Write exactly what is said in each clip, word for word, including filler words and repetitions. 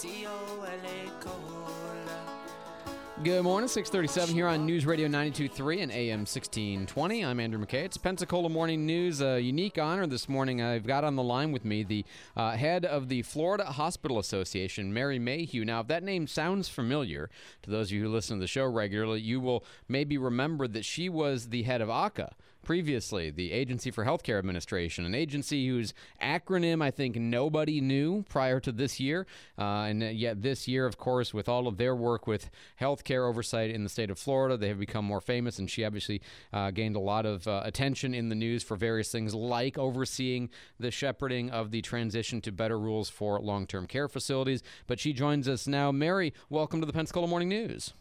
Good morning, six thirty-seven here on News Radio ninety-two point three and A M sixteen twenty. I'm Andrew McKay. It's Pensacola Morning News. A unique honor this morning. I've got on the line with me the uh, head of the Florida Hospital Association, Mary Mayhew. Now, if that name sounds familiar to those of you who listen to the show regularly, you will maybe remember that she was the head of A C A previously, the Agency for Healthcare Administration, an agency whose acronym I think nobody knew prior to this year. Uh, and yet this year, of course, with all of their work with healthcare oversight in the state of Florida, they have become more famous, and she obviously uh, gained a lot of uh, attention in the news for various things like overseeing the shepherding of the transition to better rules for long-term care facilities. But she joins us now. Mary, welcome to the Pensacola Morning News.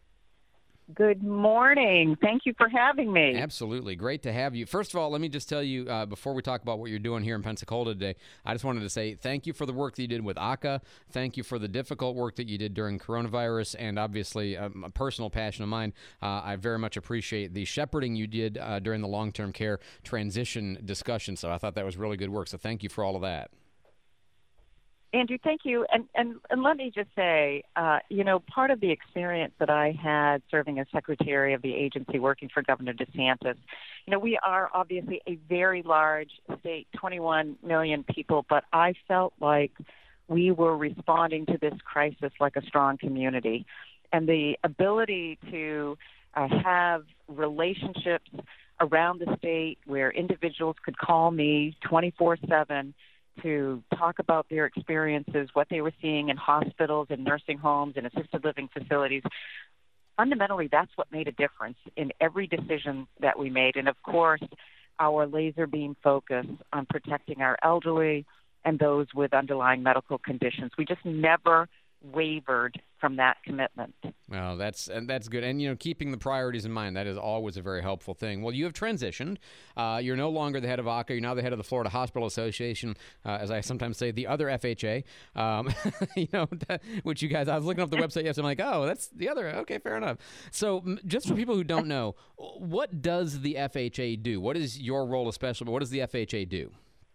Good morning. Thank you for having me. Absolutely. Great to have you. First of all, let me just tell you, uh, before we talk about what you're doing here in Pensacola today, I just wanted to say thank you for the work that you did with A C A. Thank you for the difficult work that you did during coronavirus, and obviously um, a personal passion of mine. Uh, I very much appreciate the shepherding you did uh, during the long-term care transition discussion, so I thought that was really good work, so thank you for all of that. Andrew, thank you. And, and, and let me just say, uh, you know, part of the experience that I had serving as secretary of the agency working for Governor DeSantis, you know, we are obviously a very large state, twenty-one million people, but I felt like we were responding to this crisis like a strong community. And the ability to uh, have relationships around the state where individuals could call me twenty-four seven to talk about their experiences, what they were seeing in hospitals and nursing homes and assisted living facilities. Fundamentally, that's what made a difference in every decision that we made. And of course, our laser beam focus on protecting our elderly and those with underlying medical conditions. We just never wavered from that commitment. Well, that's and that's good. And, you know, keeping the priorities in mind, that is always a very helpful thing. Well, you have transitioned. Uh, you're no longer the head of A C A. You're now the head of the Florida Hospital Association, uh, as I sometimes say, the other F H A, um, you know, which you guys, I was looking up the website yesterday. I'm like, oh, that's the other. Okay, fair enough. So just for people who don't know, what does the F H A do? What is your role especially, but what does the F H A do?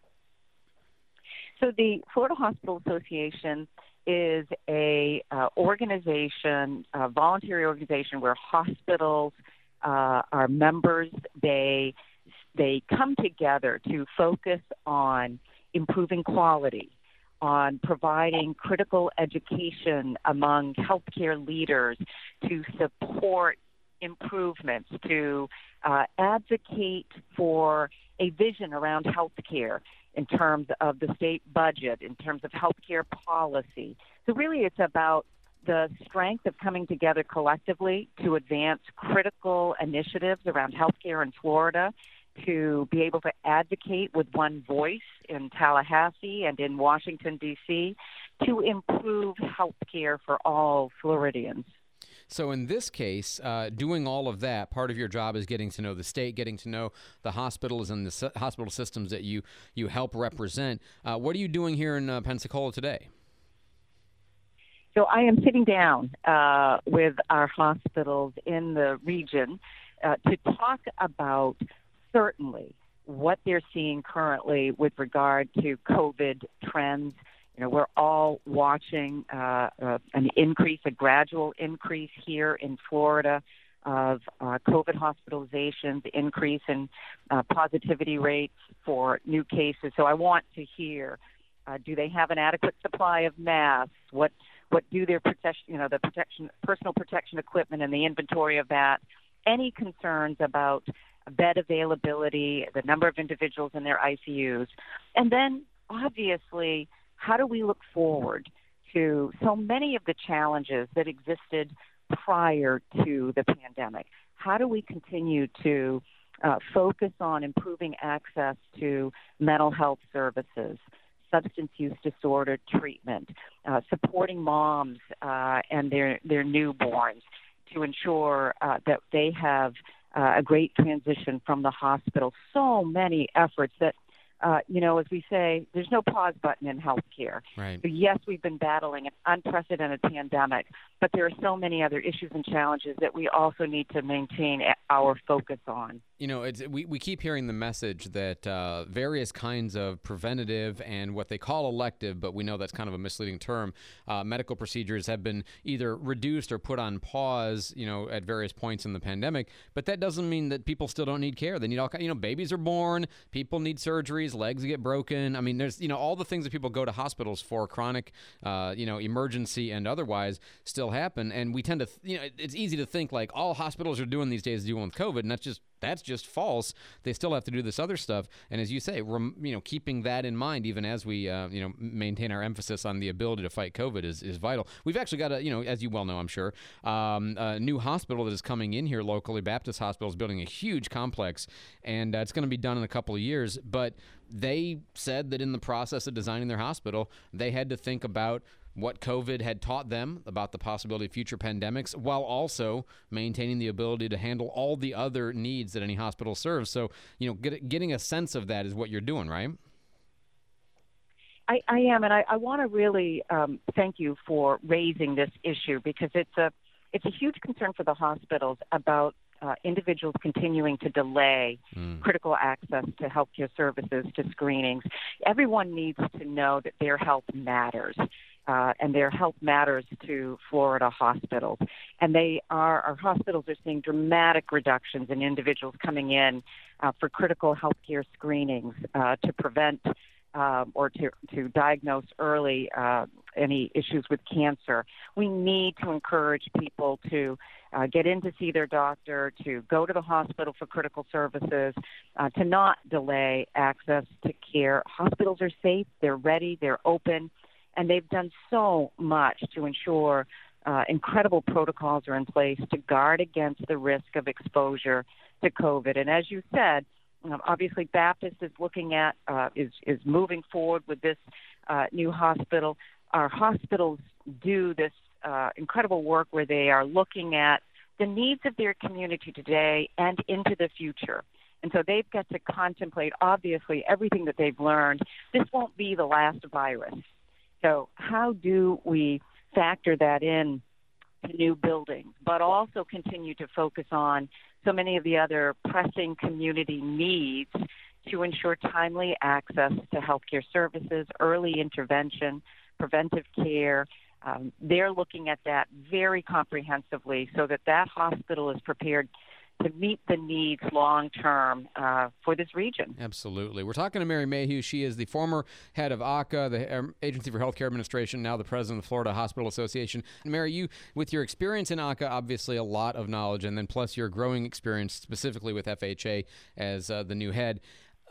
So the Florida Hospital Association is a uh, organization, a voluntary organization where hospitals uh, are members. They they come together to focus on improving quality, on providing critical education among healthcare leaders, to support improvements, to uh, advocate for a vision around healthcare in terms of the state budget, in terms of healthcare policy. So really it's about the strength of coming together collectively to advance critical initiatives around healthcare in Florida, to be able to advocate with one voice in Tallahassee and in Washington, D C, to improve healthcare for all Floridians. So in this case, uh, doing all of that, part of your job is getting to know the state, getting to know the hospitals and the s- hospital systems that you, you help represent. Uh, what are you doing here in uh, Pensacola today? So I am sitting down uh, with our hospitals in the region uh, to talk about certainly what they're seeing currently with regard to COVID trends. You know, we're all watching uh, uh, an increase, a gradual increase here in Florida of uh, COVID hospitalizations, increase in uh, positivity rates for new cases. So I want to hear, uh, do they have an adequate supply of masks? What what do their protection, you know, the protection, personal protection equipment and the inventory of that? Any concerns about bed availability, the number of individuals in their I C Us, and then obviously, how do we look forward to so many of the challenges that existed prior to the pandemic? How do we continue to uh, focus on improving access to mental health services, substance use disorder treatment, uh, supporting moms uh, and their, their newborns to ensure uh, that they have uh, a great transition from the hospital? So many efforts that Uh, you know, as we say, there's no pause button in healthcare. Right. So yes, we've been battling an unprecedented pandemic, but there are so many other issues and challenges that we also need to maintain our focus on. You know, it's, we, we keep hearing the message that uh, various kinds of preventative and what they call elective, but we know that's kind of a misleading term, uh, medical procedures have been either reduced or put on pause, you know, at various points in the pandemic. But that doesn't mean that people still don't need care. They need all kind, you know, babies are born, people need surgeries, legs get broken. I mean, there's, you know, all the things that people go to hospitals for, chronic, uh, you know, emergency and otherwise, still happen. And we tend to, th- you know, it's easy to think like all hospitals are doing these days dealing with COVID, and that's just That's just false. They still have to do this other stuff, and as you say, rem, you know, keeping that in mind, even as we, uh, you know, maintain our emphasis on the ability to fight COVID is, is vital. We've actually got a, you know, as you well know, I'm sure, um, a new hospital that is coming in here locally. Baptist Hospital is building a huge complex, and uh, it's going to be done in a couple of years. But they said that in the process of designing their hospital, they had to think about what COVID had taught them about the possibility of future pandemics, while also maintaining the ability to handle all the other needs that any hospital serves. So, you know, get, getting a sense of that is what you're doing, right? I, I am, and I, I want to really um, thank you for raising this issue, because it's a it's a huge concern for the hospitals about uh, individuals continuing to delay mm. critical access to healthcare services, to screenings. Everyone needs to know that their health matters. Uh, and their health matters to Florida hospitals. And they are, our hospitals are seeing dramatic reductions in individuals coming in uh, for critical healthcare screenings uh, to prevent uh, or to, to diagnose early uh, any issues with cancer. We need to encourage people to uh, get in to see their doctor, to go to the hospital for critical services, uh, to not delay access to care. Hospitals are safe, they're ready, they're open. And they've done so much to ensure uh, incredible protocols are in place to guard against the risk of exposure to COVID. And as you said, um, obviously Baptist is looking at, uh, is, is moving forward with this uh, new hospital. Our hospitals do this uh, incredible work where they are looking at the needs of their community today and into the future. And so they've got to contemplate, obviously, everything that they've learned. This won't be the last virus. So how do we factor that in to new buildings, but also continue to focus on so many of the other pressing community needs to ensure timely access to healthcare services, early intervention, preventive care? Um, they're looking at that very comprehensively so that that hospital is prepared to meet the needs long-term uh, for this region. Absolutely. We're talking to Mary Mayhew. She is the former head of A C A, the Agency for Healthcare Administration, now the president of the Florida Hospital Association. And Mary, you, with your experience in A C A, obviously a lot of knowledge, and then plus your growing experience specifically with F H A as uh, the new head.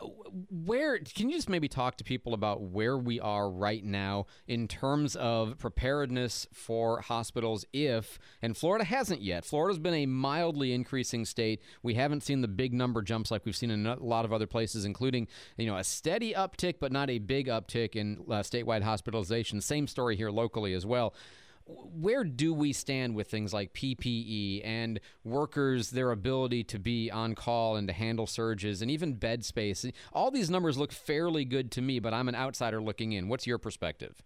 Where can you just maybe talk to people about where we are right now in terms of preparedness for hospitals if, and Florida hasn't yet. Florida's been a mildly increasing state. We haven't seen the big number jumps like we've seen in a lot of other places, including, you know, a steady uptick, but not a big uptick in uh, statewide hospitalization. Same story here locally as well. Where do we stand with things like P P E and workers, their ability to be on call and to handle surges, and even bed space? All these numbers look fairly good to me, but I'm an outsider looking in. What's your perspective?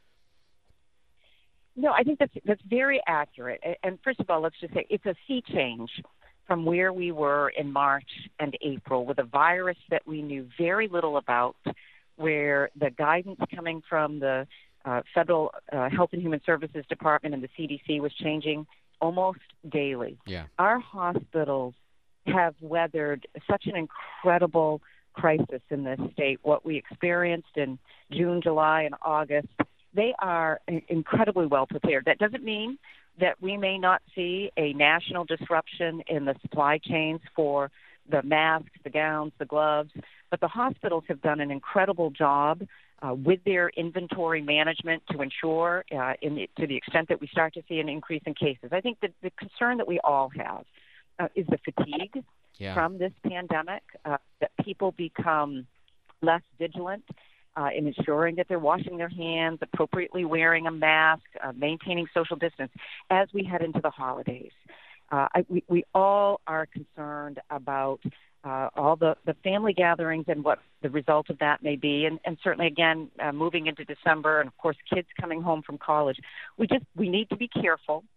No, I think that's that's very accurate. And first of all, let's just say it's a sea change from where we were in March and April with a virus that we knew very little about, where the guidance coming from the Uh, Federal uh, Health and Human Services Department and the C D C was changing almost daily. Yeah. Our hospitals have weathered such an incredible crisis in this state. What we experienced in June, July, and August, they are incredibly well prepared. That doesn't mean that we may not see a national disruption in the supply chains for the masks, the gowns, the gloves, but the hospitals have done an incredible job Uh, with their inventory management to ensure, uh, in the, to the extent that we start to see an increase in cases. I think that the concern that we all have uh, is the fatigue yeah. from this pandemic, uh, that people become less vigilant uh, in ensuring that they're washing their hands, appropriately wearing a mask, uh, maintaining social distance as we head into the holidays. Uh, I, we, we all are concerned about Uh, all the, the family gatherings and what the result of that may be. And, and certainly, again, uh, moving into December and, of course, kids coming home from college. We just we need to be careful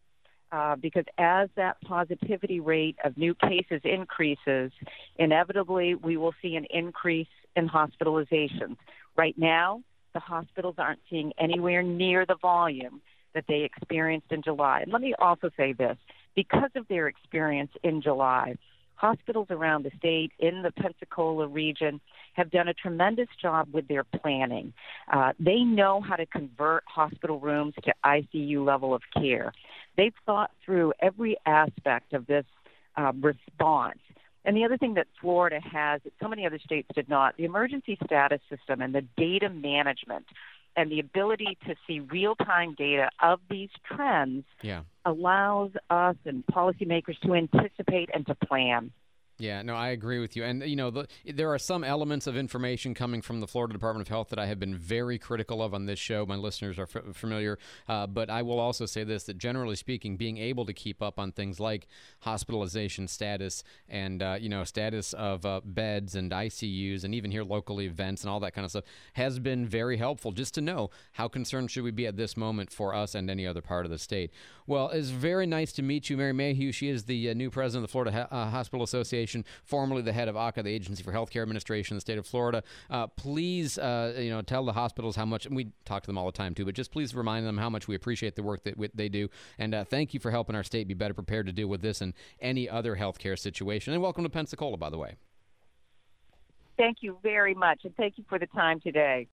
Uh, because as that positivity rate of new cases increases, inevitably we will see an increase in hospitalizations. Right now, the hospitals aren't seeing anywhere near the volume that they experienced in July. And let me also say this, because of their experience in July, hospitals around the state in the Pensacola region have done a tremendous job with their planning. Uh, they know how to convert hospital rooms to I C U level of care. They've thought through every aspect of this uh, response. And the other thing that Florida has that so many other states did not, the emergency status system and the data management and the ability to see real-time data of these trends yeah. allows us and policymakers to anticipate and to plan. Yeah, no, I agree with you. And, you know, the, there are some elements of information coming from the Florida Department of Health that I have been very critical of on this show. My listeners are f- familiar. Uh, but I will also say this, that generally speaking, being able to keep up on things like hospitalization status and, uh, you know, status of uh, beds and I C Us and even here locally events and all that kind of stuff has been very helpful just to know how concerned should we be at this moment for us and any other part of the state. Well, it's very nice to meet you, Mary Mayhew. She is the uh, new president of the Florida ha- uh, Hospital Association, formerly the head of A C A, the Agency for Healthcare Administration in the state of Florida. Uh, please, uh, you know, tell the hospitals how much, and we talk to them all the time too, but just please remind them how much we appreciate the work that we, they do. And uh, thank you for helping our state be better prepared to deal with this and any other healthcare situation. And welcome to Pensacola, by the way. Thank you very much, and thank you for the time today.